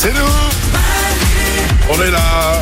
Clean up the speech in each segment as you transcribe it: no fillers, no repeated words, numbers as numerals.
C'est nous. On est là.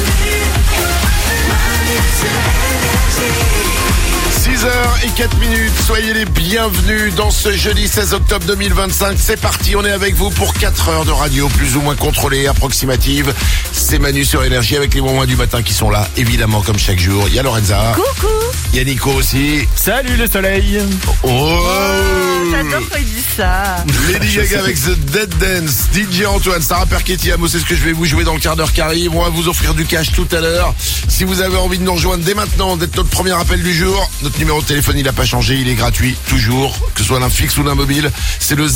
6h04, soyez les bienvenus dans ce jeudi 16 octobre 2025. C'est parti, on est avec vous pour 4 heures de radio plus ou moins contrôlée, approximative. C'est Manu sur Énergie avec les moments du matin qui sont là, évidemment comme chaque jour. Il y a Lorenza. Coucou. Il y a Nico aussi. Salut le soleil. J'adore quand il dit ça. Lady Gaga avec The Dead Dance, DJ Antoine, Sarah Perchetti, c'est ce que je vais vous jouer dans le quart d'heure qui arrive. On va vous offrir du cash tout à l'heure. Si vous avez envie de nous rejoindre dès maintenant, d'être notre premier appel du jour, notre numéro de téléphone il n'a pas changé, il est gratuit, toujours, que ce soit d'un fixe ou d'un mobile. C'est le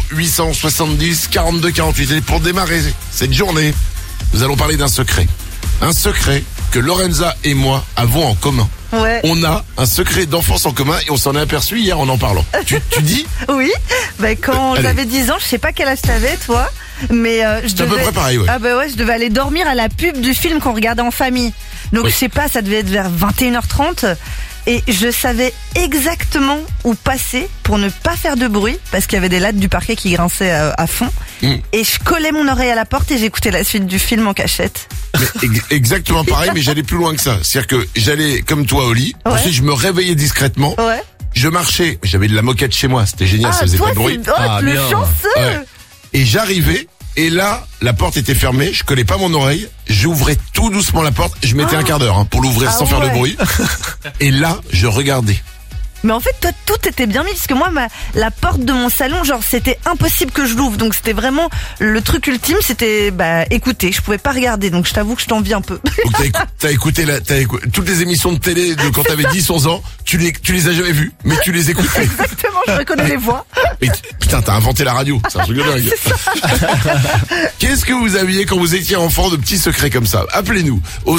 0870 42 48. Et pour démarrer cette journée, nous allons parler d'un secret. Un secret que Lorenza et moi avons en commun. Ouais. On a un secret d'enfance en commun et on s'en est aperçu hier en parlant. Tu dis? Oui, quand Allez. j'avais 10 ans, je sais pas quel âge t'avais toi, mais je C'est à devais... peu près pareil, ouais. Ah bah ouais, je devais aller dormir à la pub du film qu'on regardait en famille. Donc Oui. je sais pas, ça devait être vers 21h30 et je savais exactement où passer pour ne pas faire de bruit parce qu'il y avait des lattes du parquet qui grinçaient à fond. Et je collais mon oreille à la porte et j'écoutais la suite du film en cachette. Mais exactement pareil, mais j'allais plus loin que ça. C'est-à-dire que j'allais comme toi au lit. Ouais. Ensuite, je me réveillais discrètement. Ouais. Je marchais. J'avais de la moquette chez moi. C'était génial, ça faisait toi, pas de bruit. c'est... Oh, le bien. chanceux. Ouais. Et j'arrivais. Et là, la porte était fermée. Je collais pas mon oreille. J'ouvrais tout doucement la porte. Je mettais un quart d'heure pour l'ouvrir sans faire de ouais. bruit. Et là, je regardais. Mais en fait, toi, tout était bien mis, parce que moi, la porte de mon salon, genre, c'était impossible que je l'ouvre. Donc, c'était vraiment le truc ultime, c'était, écouter. Je pouvais pas regarder, donc je t'avoue que je t'envie un peu. Donc t'as écouté toutes les émissions de télé de quand t'avais 10, 11 ans. Tu les as jamais vues, mais tu les écoutais. Exactement, je reconnais les voix. Mais putain, t'as inventé la radio. C'est un truc de dingue. Qu'est-ce que vous aviez quand vous étiez enfant de petits secrets comme ça? Appelez-nous au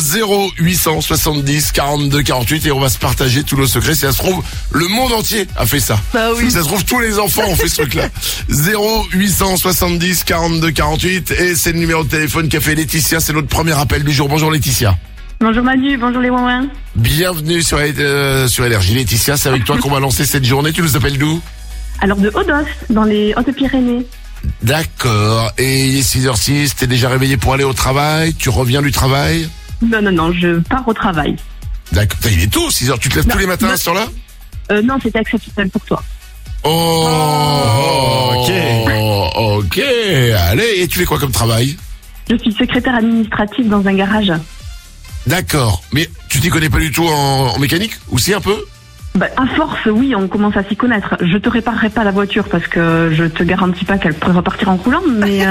0870 42 48 et on va se partager tous nos secrets. Si ça se trouve, le monde entier a fait ça. Bah oui. Si ça se trouve, tous les enfants ont fait ce truc-là. 0870 42 48 et c'est le numéro de téléphone qu'a fait Laetitia. C'est notre premier appel du jour. Bonjour Laetitia. Bonjour Manu, bonjour les ouin-ouin. Bienvenue sur Énergie. Laetitia, c'est avec toi qu'on va lancer cette journée. Tu nous appelles d'où? Alors de Odos, dans les Hautes-Pyrénées. D'accord. Et il est 6h06, t'es déjà réveillé pour aller au travail? Tu reviens du travail? Non, je pars au travail. D'accord. Putain, il est tôt, 6h. Tu te lèves tous les matins à ce temps-là? Non, c'était exceptionnel pour toi. Oh, ok. Allez, et tu fais quoi comme travail? Je suis secrétaire administrative dans un garage. D'accord. Mais tu t'y connais pas du tout en mécanique? Ou si un peu? À force, oui, on commence à s'y connaître. Je te réparerai pas la voiture parce que je te garantis pas qu'elle pourrait repartir en coulant, mais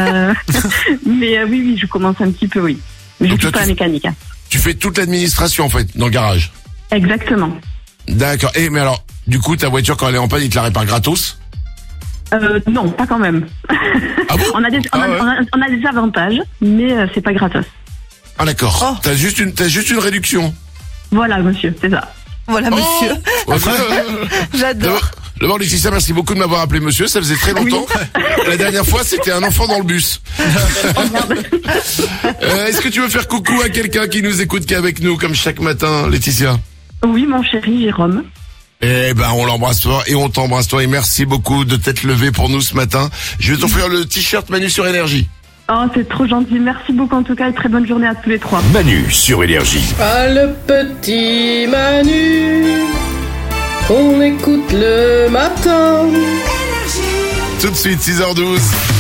oui, je commence un petit peu, oui. Mais je Donc suis toi, pas mécanique. Hein. Tu fais toute l'administration, en fait, dans le garage? Exactement. D'accord. Et mais alors, du coup, ta voiture, quand elle est en panne, il te la répare gratos? Non, pas quand même. Ah bon? On a des avantages, mais c'est pas gratos. Ah d'accord. Oh. T'as juste une réduction. Voilà, monsieur, c'est ça. Voilà, monsieur. Oh. J'adore. D'abord, Laetitia, merci beaucoup de m'avoir appelé monsieur. Ça faisait très longtemps. La dernière fois, c'était un enfant dans le bus. Est-ce que tu veux faire coucou à quelqu'un qui nous écoute, qui est avec nous, comme chaque matin, Laetitia? Oui, mon chéri Jérôme. Eh ben, on l'embrasse toi et on t'embrasse toi et merci beaucoup de t'être levé pour nous ce matin. Je vais t'offrir le t-shirt Manu sur Énergie. Oh, c'est trop gentil. Merci beaucoup en tout cas et très bonne journée à tous les trois. Manu sur Énergie. Ah, le petit Manu, on écoute le matin. Tout de suite, 6h12.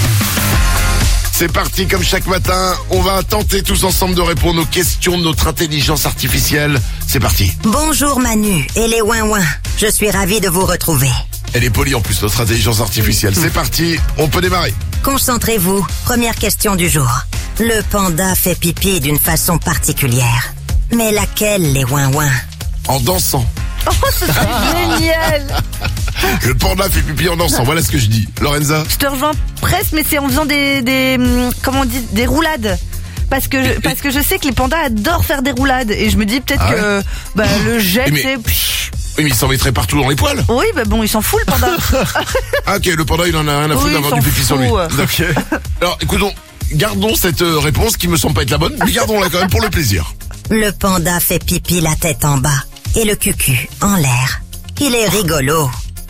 C'est parti, comme chaque matin, on va tenter tous ensemble de répondre aux questions de notre intelligence artificielle. C'est parti. Bonjour Manu et les ouin-ouin. Je suis ravie de vous retrouver. Elle est polie en plus, notre intelligence artificielle. C'est parti, on peut démarrer. Concentrez-vous. Première question du jour. Le panda fait pipi d'une façon particulière. Mais laquelle, les ouin-ouin? En dansant. Oh, c'est génial. Le panda fait pipi en dansant, voilà ce que je dis. Lorenza? Je te rejoins presque, mais c'est en faisant comment on dit, des roulades. Parce que je sais que les pandas adorent faire des roulades. Et je me dis peut-être que le jet, Mais- c'est... Oui, mais il s'en mettrait partout dans les poils. Oui, bon, il s'en fout, le panda. Ah, ok, le panda, il en a rien à foutre Oui, d'avoir il du s'en pipi sur lui. fout. D'accord. Alors, écoutons, gardons cette réponse qui me semble pas être la bonne, mais gardons-la quand même pour le plaisir. Le panda fait pipi la tête en bas et le cucu en l'air. Il est rigolo.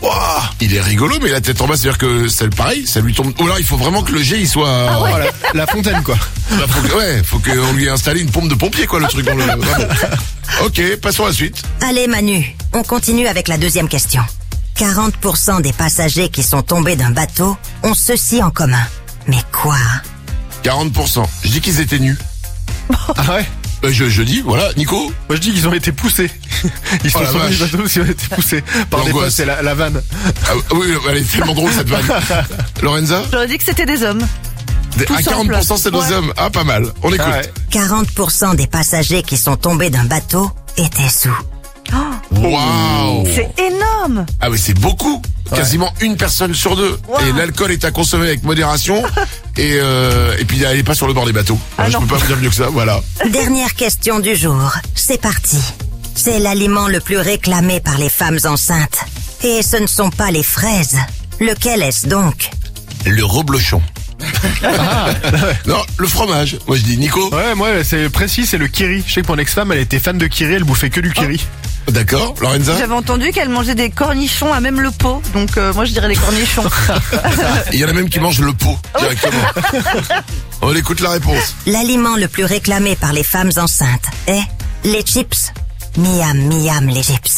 Ouah, il est rigolo, mais la tête en bas, c'est-à-dire que c'est pareil, ça lui tombe. Ou alors il faut vraiment que le jet il soit. Voilà, la fontaine quoi. Bah, faut qu'on lui ait installé une pompe de pompier quoi, le truc dans le. Vraiment. Ok, passons à la suite. Allez Manu, on continue avec la deuxième question. 40% des passagers qui sont tombés d'un bateau ont ceci en commun. Mais quoi? 40%. Je dis qu'ils étaient nus. Ah ouais? Je dis, voilà, Nico. Moi je dis qu'ils ont été poussés. Ils sont la tombés du vache. bateau parce qu'ils ont été poussés par des L'angoisse. potes, c'est la vanne. Ah, oui, elle est tellement drôle cette vanne. Lorenza? J'aurais dit que c'était des hommes. Tout À simple. 40% c'est nos Ouais. hommes. Ah, pas mal. On écoute. Ah ouais. 40% des passagers qui sont tombés d'un bateau étaient sous. Waouh. C'est énorme. Ah oui, c'est beaucoup. Quasiment une personne sur deux. Wow. Et l'alcool est à consommer avec modération. Et puis elle est pas sur le bord des bateaux. Ah Je non. peux pas vous dire mieux que ça. Voilà. Dernière question du jour. C'est parti. C'est l'aliment le plus réclamé par les femmes enceintes. Et ce ne sont pas les fraises. Lequel est-ce donc? Le reblochon. Non, le fromage. Moi je dis Nico. Ouais, moi c'est précis, c'est le kiri. Je sais que mon ex-femme, elle était fan de kiri, elle bouffait que du kiri. D'accord. Lorenza. J'avais entendu qu'elle mangeait des cornichons à même le pot. Donc moi je dirais les cornichons. Il y en a même qui mangent le pot directement. On écoute la réponse. L'aliment le plus réclamé par les femmes enceintes est les chips. Miam, miam, les chips.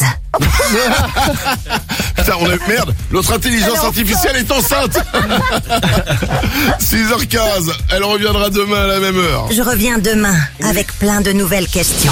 Putain, merde, notre intelligence artificielle est enceinte. 6h15, elle reviendra demain à la même heure. Je reviens demain avec plein de nouvelles questions.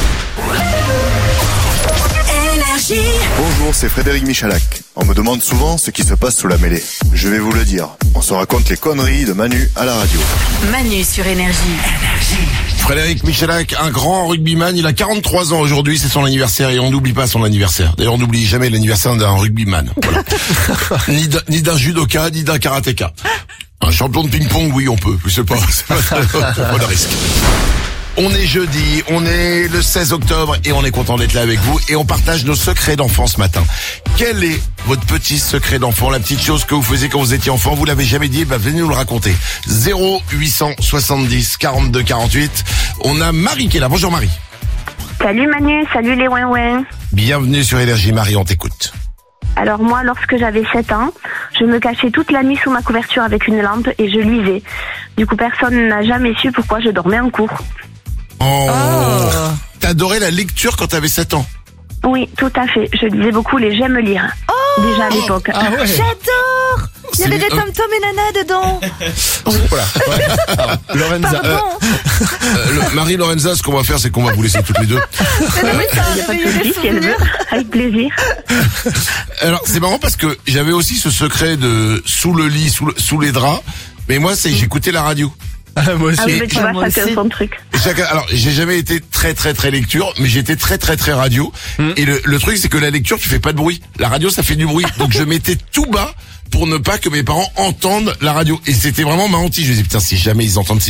Bonjour, c'est Frédéric Michalak. On me demande souvent ce qui se passe sous la mêlée. Je vais vous le dire. On se raconte les conneries de Manu à la radio. Manu sur Énergie. Frédéric Michalak, un grand rugbyman, il a 43 ans aujourd'hui, c'est son anniversaire et on n'oublie pas son anniversaire. D'ailleurs, on n'oublie jamais l'anniversaire d'un rugbyman. Voilà. ni d'un judoka, ni d'un karatéka. Un champion de ping-pong, oui, on peut. C'est pas le risque. On est jeudi, on est le 16 octobre et on est content d'être là avec vous et on partage nos secrets d'enfant ce matin. Quel est votre petit secret d'enfant, la petite chose que vous faisiez quand vous étiez enfant, vous l'avez jamais dit, venez nous le raconter. 0870 42 48. On a Marie qui est là. Bonjour Marie. Salut Manu, salut les ouin-ouin. Bienvenue sur Énergie Marie, on t'écoute. Alors moi, lorsque j'avais 7 ans, je me cachais toute la nuit sous ma couverture avec une lampe et je lisais. Du coup, personne n'a jamais su pourquoi je dormais en cours. Oh. T'adorais la lecture quand t'avais 7 ans? Oui, tout à fait. Je lisais beaucoup les J'aime lire. Déjà à l'époque. Ah ouais. J'adore. Il y avait des tom-tom et nana dedans. Voilà. Ouais. Alors, Lorenza, Pardon. Marie Lorenza, ce qu'on va faire, c'est qu'on va vous laisser toutes les deux. Mais oui, ça Il n'y a a pas de réveillé des souci, si elle veut. souvenirs. Avec plaisir. Alors, c'est marrant parce que j'avais aussi ce secret de sous le lit, sous les draps. Mais moi, j'écoutais la radio. moi aussi. Ah oui, mais tu vois, moi chacun aussi. son truc. Alors, j'ai jamais été très lecture, mais j'étais très radio. Et le truc, c'est que la lecture, tu fais pas de bruit. La radio, ça fait du bruit. Donc, je mettais tout bas pour ne pas que mes parents entendent la radio. Et c'était vraiment marrant. Je me disais, putain, si jamais ils entendent.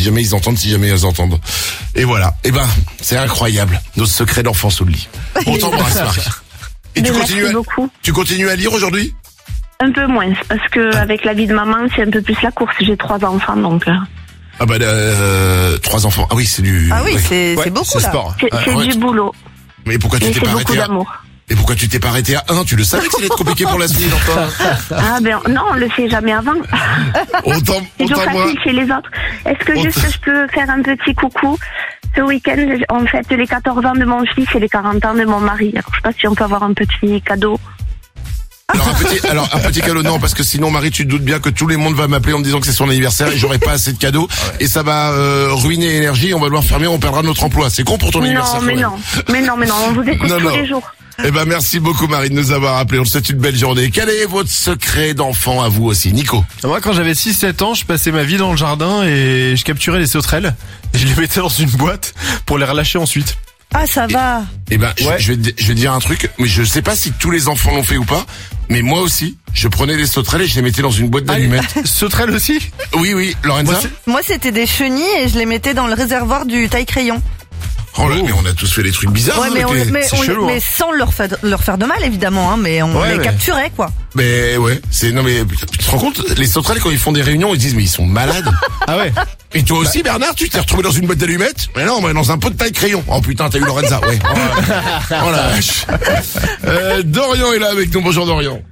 Et voilà. Et ben, c'est incroyable. Nos secrets d'enfant sous le lit. On t'embrasse, Marie. Et tu Merci beaucoup. continues à lire aujourd'hui? Un peu moins, parce que avec la vie de maman, c'est un peu plus la course. J'ai 3 enfants, donc Ah bah 3 enfants. Ah oui, c'est du. Ah oui, ouais. c'est Ouais, beaucoup c'est là. sport. c'est ouais, du boulot. Mais pourquoi tu Mais t'es c'est pas beaucoup arrêté à d'amour. Et pourquoi tu t'es pas arrêté à 1? Tu le savais que c'était compliqué pour la suite, enfin. Ah ben non, on le sait jamais avant. On C'est toujours t'embrasse. facile chez les autres. Est-ce que juste je peux faire un petit coucou? Ce week-end, on fête les 14 ans de mon fils et les 40 ans de mon mari. Alors, je sais pas si on peut avoir un petit cadeau. Alors un petit cadeau, non, parce que sinon Marie, tu te doutes bien que tout le monde va m'appeler en me disant que c'est son anniversaire et j'aurai pas assez de cadeaux et ça va ruiner l'énergie, on va devoir fermer, on perdra notre emploi. C'est con pour ton anniversaire. Non, mais quand même. non, on vous écoute Non, tous non. les jours. Eh ben merci beaucoup Marie de nous avoir appelé. On te souhaite une belle journée. Quel est votre secret d'enfant à vous aussi, Nico? Moi, quand j'avais 6-7 ans, je passais ma vie dans le jardin et je capturais les sauterelles. Et je les mettais dans une boîte pour les relâcher ensuite. Ah, ça va. Eh ben, Ouais. je vais te dire un truc, mais je sais pas si tous les enfants l'ont fait ou pas, mais moi aussi, je prenais des sauterelles et je les mettais dans une boîte d'allumettes. Sauterelles aussi? Oui, Lorenza. Moi, Moi, c'était des chenilles et je les mettais dans le réservoir du taille-crayon. Oh là, mais on a tous fait des trucs bizarres. Ouais, hein, mais, avec les- c'est chelou, mais hein. sans leur faire de mal, évidemment, hein, mais on Ouais, les mais- capturait, quoi. Mais ouais, non mais tu te rends compte, les sauterelles quand ils font des réunions, ils disent mais ils sont malades. Ah ouais. Et toi aussi Bernard, tu t'es retrouvé dans une boîte d'allumettes? Mais non, mais dans un pot de taille crayon. Oh putain, t'as eu Lorenza, ouais. Oh la vache. Dorian est là avec nous. Bonjour Dorian.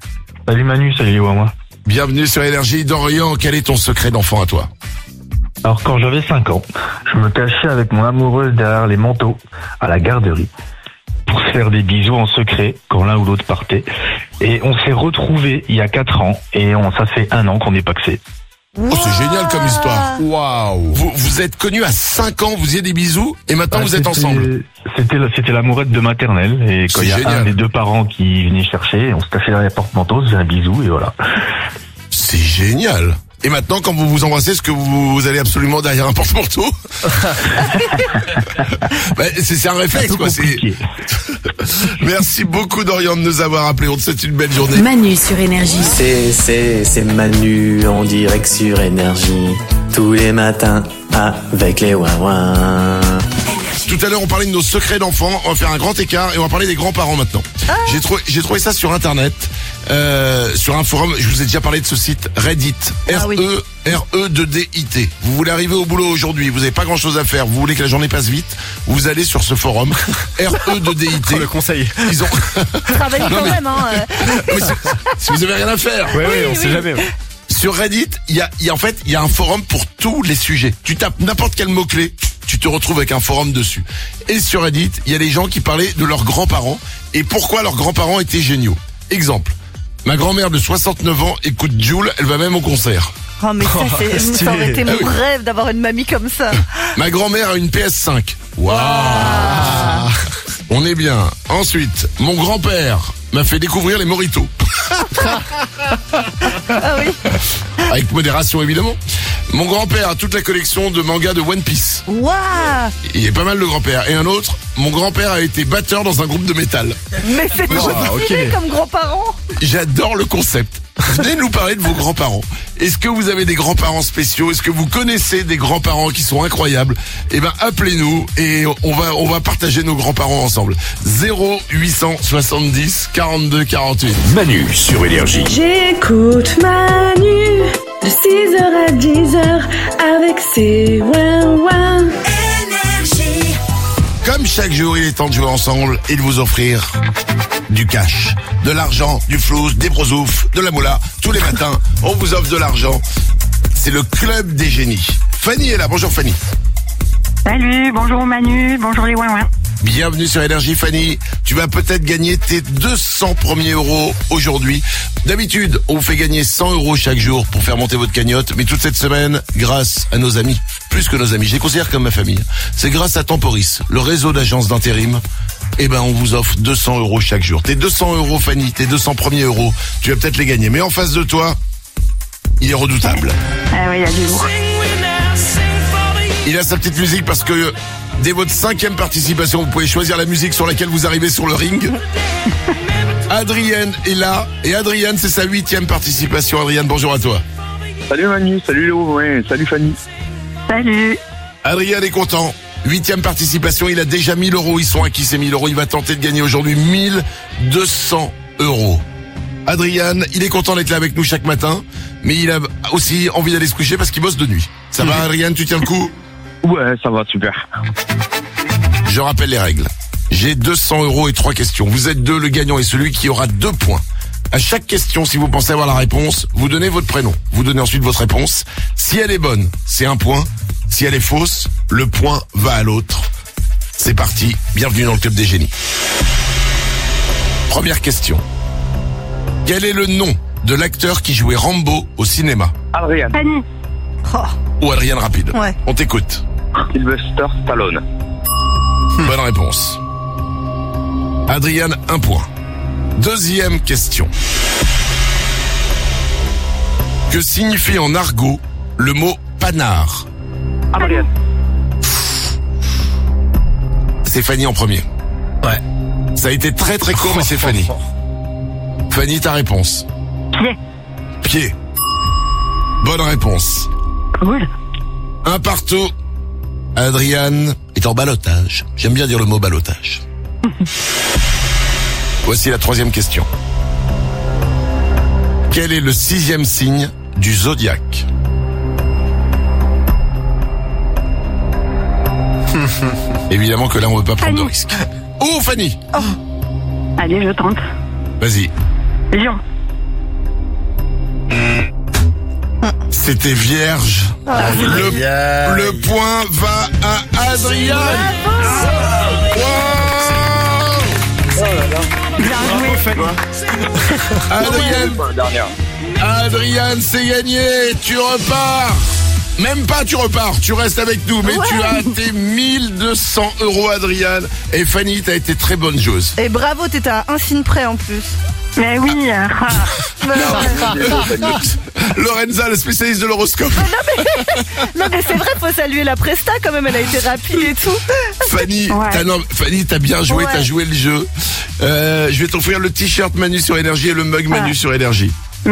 Salut Manu, salut les Wawa. Bienvenue sur Énergie. Dorian, quel est ton secret d'enfant à toi? Alors quand j'avais 5 ans, je me cachais avec mon amoureuse derrière les manteaux à la garderie pour se faire des bisous en secret quand l'un ou l'autre partait. Et on s'est retrouvés il y a 4 ans et ça fait 1 an qu'on est paxé. Oh, c'est génial comme histoire. Waouh. Vous êtes connus à 5 ans, vous faisiez des bisous et maintenant vous êtes ensemble. C'était l'amourette de maternelle et quand il y a un des 2 parents qui venait chercher, on se cachait derrière les porte-manteaux, on se faisait un bisou et voilà. C'est génial. Et maintenant, quand vous vous embrassez, est-ce que vous allez absolument derrière un porte-manteau? C'est un réflexe, quoi. Merci beaucoup, Dorian, de nous avoir appelés. On te souhaite une belle journée. Manu sur Énergie. C'est Manu en direct sur Énergie. Tous les matins avec les Wawa. Tout à l'heure, on parlait de nos secrets d'enfants. On va faire un grand écart et on va parler des grands-parents maintenant. J'ai trouvé ça sur Internet. Sur un forum, je vous ai déjà parlé de ce site Reddit, RE2DIT. Vous voulez arriver au boulot aujourd'hui, vous n'avez pas grand chose à faire, vous voulez que la journée passe vite, vous allez sur ce forum RE2DIT. Le conseil. Ils ont travaillez quand même, hein. Si vous avez rien à faire. Oui, on sait jamais. Sur Reddit, il y a un forum pour tous les sujets. Tu tapes n'importe quel mot-clé, tu te retrouves avec un forum dessus. Et sur Reddit, il y a des gens qui parlaient de leurs grands-parents et pourquoi leurs grands-parents étaient géniaux. Exemple. Ma grand-mère de 69 ans écoute Jul, elle va même au concert. Oh mais ça aurait été mon rêve d'avoir une mamie comme ça. Ma grand-mère a une PS5. Waouh. On est bien. Ensuite, mon grand-père m'a fait découvrir les mojitos. Ah oui. Avec modération évidemment. Mon grand-père a toute la collection de mangas de One Piece. Waouh. Il est pas mal le grand-père. Et un autre, mon grand-père a été batteur dans un groupe de métal. Mais c'est trop stylé comme grands-parents. J'adore le concept. Venez nous parler de vos grands-parents. Est-ce que vous avez des grands-parents spéciaux? Est-ce que vous connaissez des grands-parents qui sont incroyables? Eh ben, appelez-nous et on va partager nos grands-parents ensemble. 0870 42 48. Manu sur Énergie. J'écoute Manu de 6h à 10h avec ses Wawa. Énergie. Comme chaque jour, il est temps de jouer ensemble et de vous offrir du cash, de l'argent, du flouze, des brosoufs, de la moula. Tous les matins, on vous offre de l'argent. C'est le club des génies. Fanny est là. Bonjour Fanny. Salut, bonjour Manu, bonjour les Wawa. Bienvenue sur Énergie Fanny. Tu vas peut-être gagner tes 200 premiers euros aujourd'hui. D'habitude, on vous fait gagner 100 euros chaque jour pour faire monter votre cagnotte. Mais toute cette semaine, grâce à nos amis, plus que nos amis, je les considère comme ma famille. C'est grâce à Temporis, le réseau d'agences d'intérim. Eh ben, on vous offre 200 euros chaque jour. Tes 200 euros Fanny, tes 200 premiers euros, tu vas peut-être les gagner. Mais en face de toi, il est redoutable. Ah oui, il y a du lourd. Il a sa petite musique parce que dès votre 5e participation, vous pouvez choisir la musique sur laquelle vous arrivez sur le ring. Adrienne est là. Et Adrienne, c'est sa 8e participation. Adrienne, bonjour à toi. Salut Manu, salut Léo, ouais, salut Fanny. Salut. Adrien est content. 8e participation, il a déjà 1000 euros. Ils sont acquis ces 1000 euros. Il va tenter de gagner aujourd'hui 1200 euros. Adrien, il est content d'être là avec nous chaque matin, mais il a aussi envie d'aller se coucher parce qu'il bosse de nuit. Ça va Adrien, tu tiens le coup? Ouais, ça va, super. Je rappelle les règles. J'ai 200 euros et 3 questions. Vous êtes 2, le gagnant est celui qui aura 2 points. À chaque question, si vous pensez avoir la réponse, vous donnez votre prénom. Vous donnez ensuite votre réponse. Si elle est bonne, c'est 1 point. Si elle est fausse, le point va à l'autre. C'est parti. Bienvenue dans le club des génies. Première question. Quel est le nom de l'acteur qui jouait Rambo au cinéma? Adrien. Fanny. Ou Adrien rapide. Ouais. On t'écoute. Sylvester Stallone. Bonne réponse. Adrien, 1 point. Deuxième question. Que signifie en argot le mot panard? Adrien. C'est Fanny en premier. Ouais. Ça a été très très court, mais c'est Fanny. Fanny, ta réponse? Pied. Pied. Bonne réponse. Cool. 1 partout. Adriane est en ballottage. J'aime bien dire le mot ballottage. Voici la 3e question. Quel est le 6e signe du zodiaque? Évidemment que là, on ne veut pas prendre de risque. Oh, Fanny! Allez, je tente. Vas-y. Lion. T'étais vierge. Le point va à Adrien. Adrien, c'est gagné. Tu repars. Même pas tu repars, tu restes avec nous, mais tu as tes 1200 €, Adrien. Et Fanny, t'as été très bonne joueuse. Et bravo, t'étais à un signe près en plus. Mais oui. Lorenza, le spécialiste de l'horoscope. Non mais c'est vrai, faut saluer la presta quand même, elle a été rapide et tout. Fanny, t'as bien joué, t'as joué le jeu. Je vais t'offrir le t-shirt Manu sur Énergie et le mug Manu sur Énergie.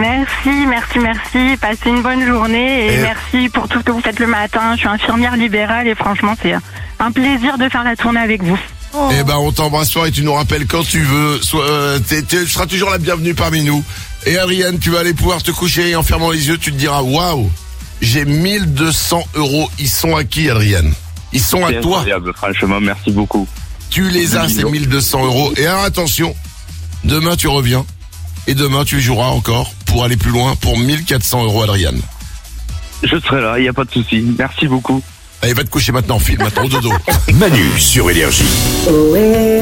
Merci. Passez une bonne journée et merci pour tout ce que vous faites le matin. Je suis infirmière libérale et franchement, c'est un plaisir de faire la tournée avec vous. Eh ben, on t'embrasse fort et tu nous rappelles quand tu veux. Tu seras toujours la bienvenue parmi nous. Et Adrienne, tu vas aller pouvoir te coucher et en fermant les yeux, tu te diras, waouh, j'ai 1200 €. Ils sont à qui, Adrienne? Ils sont à toi. Incroyable, franchement, merci beaucoup. Tu les as, ces 1200 €. Et alors, attention, demain tu reviens. Et demain tu joueras encore pour aller plus loin pour 1400 €, Adrienne. Je serai là, il n'y a pas de souci. Merci beaucoup. Allez, va te coucher maintenant, file maintenant au dodo. Manu sur Énergie. Ohé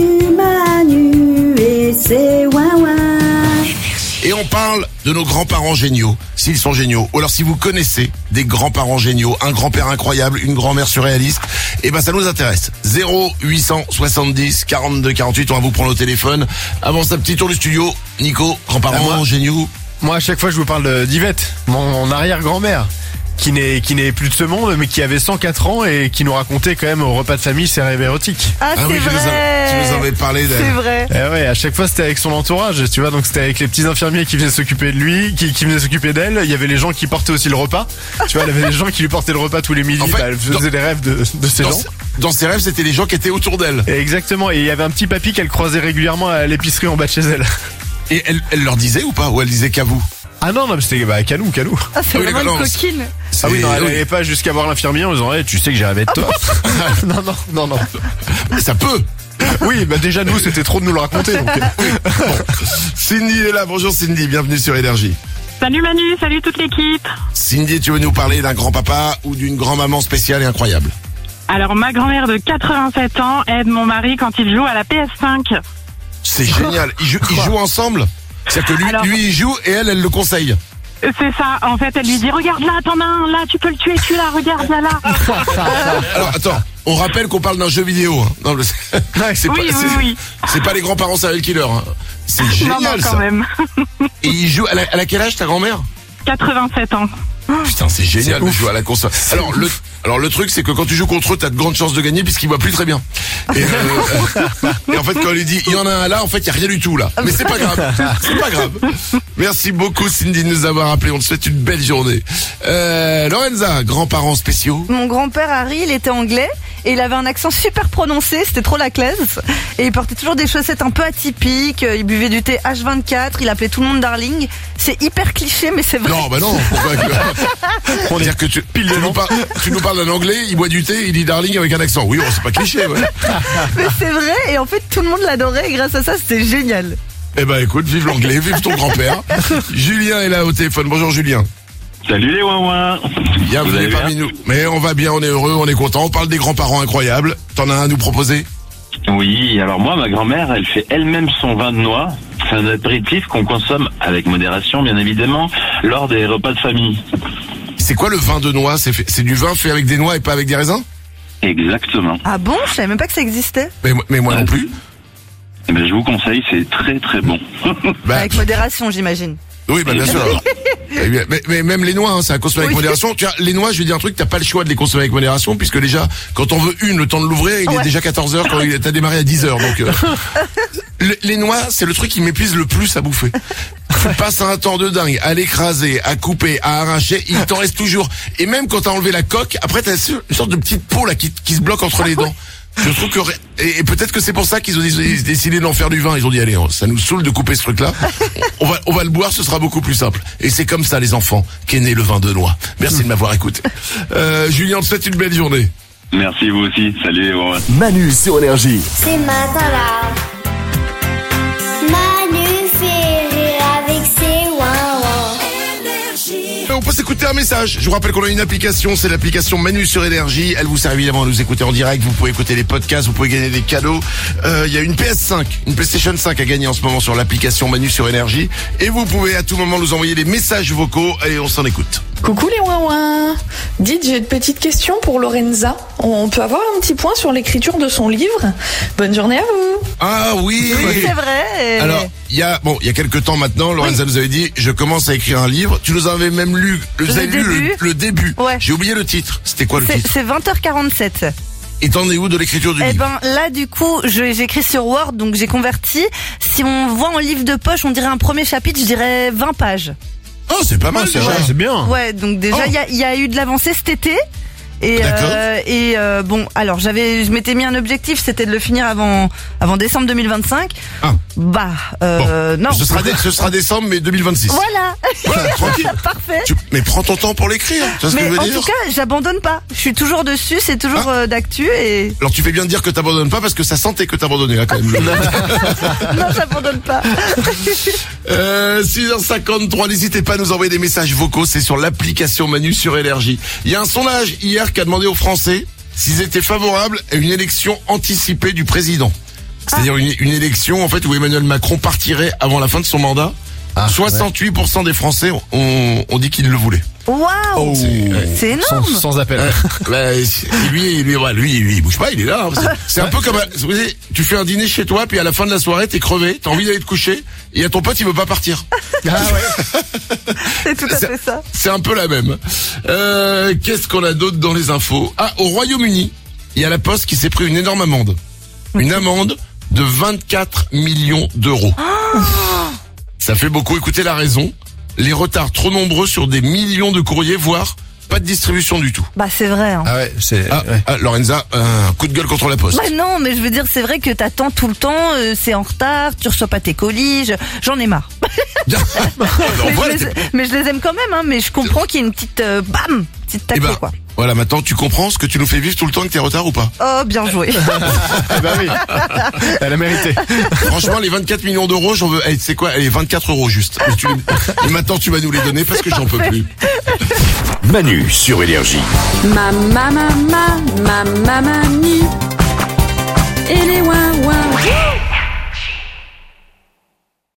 Manu, et c'est ouin. Et on parle de nos grands-parents géniaux, s'ils sont géniaux. Ou alors si vous connaissez des grands-parents géniaux, un grand-père incroyable, une grand-mère surréaliste, eh ben ça nous intéresse. 0870 42 48, on va vous prendre au téléphone. Avant ça, petit tour du studio. Nico, grands-parents géniaux. Moi, à chaque fois, je vous parle d'Yvette, mon arrière-grand-mère, qui n'est plus de ce monde, mais qui avait 104 ans et qui nous racontait quand même au repas de famille ses rêves érotiques. Ah c'est oui, vrai. tu nous avais parlé d'elle. C'est vrai. Eh ouais, à chaque fois c'était avec son entourage, tu vois, donc c'était avec les petits infirmiers qui venaient s'occuper de lui, qui venaient s'occuper d'elle. Il y avait les gens qui portaient aussi le repas. Tu vois, il y avait des gens qui lui portaient le repas tous les midis. En fait, elle faisait les rêves de ces gens. Dans ses rêves, c'était les gens qui étaient autour d'elle. Et exactement. Et il y avait un petit papy qu'elle croisait régulièrement à l'épicerie en bas de chez elle. Et elle leur disait ou pas? Ou elle disait qu'à vous? Ah non, mais c'était Calou. Ah, c'est vraiment une coquine. Ah oui, non, elle n'allait pas jusqu'à voir l'infirmier en disant, tu sais que j'ai rêvé de toi. Non. Ça peut. Oui, bah déjà nous, c'était trop de nous le raconter. Donc. Bon. Cindy est là. Bonjour Cindy, bienvenue sur Énergie. Salut Manu, salut toute l'équipe. Cindy, tu veux nous parler d'un grand-papa ou d'une grand-maman spéciale et incroyable? Alors ma grand-mère de 87 ans aide mon mari quand il joue à la PS5. C'est génial. Ils jouent ensemble? C'est-à-dire que lui il joue et elle le conseille. C'est ça, en fait elle lui dit regarde là, t'en as un, là tu peux le tuer, tu là, regarde là. Alors attends, on rappelle qu'on parle d'un jeu vidéo. Hein. Non, oui. C'est pas les grands-parents serial killers. Hein. C'est génial quand ça. Même. Et il joue, elle a quel âge ta grand-mère? 87 ans. Putain, c'est génial de jouer à la console. Alors le truc, c'est que quand tu joues contre eux, t'as de grandes chances de gagner puisqu'il voit plus très bien. Et en fait, quand on lui dit, il y en a un là, en fait, il y a rien du tout là. Mais c'est pas grave. C'est pas grave. Merci beaucoup, Cindy, de nous avoir appelé. On te souhaite une belle journée. Lorenza, grands-parents spéciaux. Mon grand-père Harry, il était anglais et il avait un accent super prononcé, c'était trop la classe. Et il portait toujours des chaussettes un peu atypiques, il buvait du thé H24, il appelait tout le monde darling. C'est hyper cliché, mais c'est vrai. Non, bah non. On dire que tu nous parles d'un anglais, il boit du thé, il dit darling avec un accent. Oui, c'est pas cliché, ouais. Mais c'est vrai, et en fait tout le monde l'adorait et grâce à ça c'était génial. Eh ben écoute, vive l'anglais, vive ton grand-père. Julien est là au téléphone. Bonjour Julien. Salut les ouin. Bienvenue parmi nous. Mais on va bien, on est heureux, on est content. On parle des grands-parents incroyables. T'en as un à nous proposer? Oui, alors moi, ma grand-mère, elle fait elle-même son vin de noix. C'est un apéritif qu'on consomme avec modération, bien évidemment, lors des repas de famille. C'est quoi le vin de noix? C'est du vin fait avec des noix et pas avec des raisins? Exactement. Ah bon? Je savais même pas que ça existait. Mais moi non plus. Eh ben, je vous conseille, c'est très très bon. Avec modération, j'imagine. Oui, bah bien sûr. Mais même les noix, hein, c'est à consommer avec modération. Tu vois, les noix, je vais dire un truc, t'as pas le choix de les consommer avec modération, puisque déjà, quand on veut le temps de l'ouvrir, il est déjà 14h quand t'as démarré à 10h. Donc, les noix, c'est le truc qui m'épuise le plus à bouffer. Tu passes un temps de dingue à l'écraser, à couper, à arracher, il t'en reste toujours. Et même quand t'as enlevé la coque, après t'as une sorte de petite peau là qui se bloque entre les dents. Je trouve que et peut-être que c'est pour ça qu'ils ont décidé d'en faire du vin. Ils ont dit allez, ça nous saoule de couper ce truc-là. On va le boire, ce sera beaucoup plus simple. Et c'est comme ça les enfants qu'est né le vin de noix. Merci de m'avoir écouté. Julien, on te souhaite une belle journée. Merci vous aussi. Salut. Ouais. Manu sur Énergie. C'est maintenant là. Manu fait rire avec ses ouin-ouin. On peut s'écouter un message. Je vous rappelle qu'on a une application, c'est l'application Manu sur Énergie. Elle vous sert évidemment à nous écouter en direct. Vous pouvez écouter les podcasts, vous pouvez gagner des cadeaux. Il y a une PS5, une PlayStation 5 à gagner en ce moment sur l'application Manu sur Énergie. Et vous pouvez à tout moment nous envoyer des messages vocaux et on s'en écoute. Coucou les ouin-ouin. Dites, j'ai une petite question pour Lorenza. On peut avoir un petit point sur l'écriture de son livre? Bonne journée à vous. Ah oui, Oui, c'est vrai. Alors, il y a quelques temps maintenant, Lorenza nous avait dit, je commence à écrire un livre. Tu nous avais même lu, vous avez lu le début. Ouais. J'ai oublié le titre. C'était quoi le titre? C'est 20h47. Et t'en es où de l'écriture du Eh livre? ben là du coup j'écris sur Word, donc j'ai converti. Si on voit en livre de poche, on dirait un premier chapitre, je dirais 20 pages. Oh, c'est pas mal déjà. C'est bien. Ouais, donc déjà il y a eu de l'avancée cet été. Et bon, alors je m'étais mis un objectif, c'était de le finir avant décembre 2025. Ah. Non. Ce sera décembre mais 2026. Voilà. Voilà, tranquille. Parfait. Mais prends ton temps pour l'écrire. Tu vois ce que Mais je veux en dire? tout cas, j'abandonne pas. Je suis toujours dessus, c'est toujours d'actu et. Alors tu fais bien de dire que t'abandonnes pas parce que ça sentait que t'abandonnais là quand même. Non, j'abandonne pas. 6h53, n'hésitez pas à nous envoyer des messages vocaux, c'est sur l'application Manu sur Énergie. Il y a un sondage hier qui a demandé aux Français s'ils étaient favorables à une élection anticipée du président. C'est-à-dire une élection en fait où Emmanuel Macron partirait avant la fin de son mandat. 68% des Français ont dit qu'ils le voulaient. Waouh, c'est énorme. Sans appel. Lui, il bouge pas, il est là. Hein. C'est un peu comme, vous savez, tu fais un dîner chez toi, puis à la fin de la soirée, t'es crevé, t'as envie d'aller te coucher, et il y a ton pote, il veut pas partir. C'est tout à fait ça. C'est un peu la même. Qu'est-ce qu'on a d'autre dans les infos? Au Royaume-Uni, il y a la Poste qui s'est pris une énorme amende. Une amende de 24 millions d'euros. Ça fait beaucoup. Écoutez la raison. Les retards trop nombreux sur des millions de courriers, voire pas de distribution du tout. Bah c'est vrai. Hein. Ah ouais, Lorenza, un coup de gueule contre la Poste. Bah non, mais je veux dire, c'est vrai que t'attends tout le temps, c'est en retard, tu reçois pas tes colis, j'en ai marre. Mais je les aime quand même, hein, mais je comprends qu'il y ait une petite petite taclée, quoi. Voilà, maintenant tu comprends ce que tu nous fais vivre tout le temps que t'es en retard ou pas? Oh, bien joué. Bah oui, elle a mérité. Franchement, les 24 millions d'euros, j'en veux, c'est quoi? Allez, 24 euros juste. Et maintenant tu vas nous les donner parce que j'en peux plus. Manu sur Énergie. Manu. Et les ouin-ouin.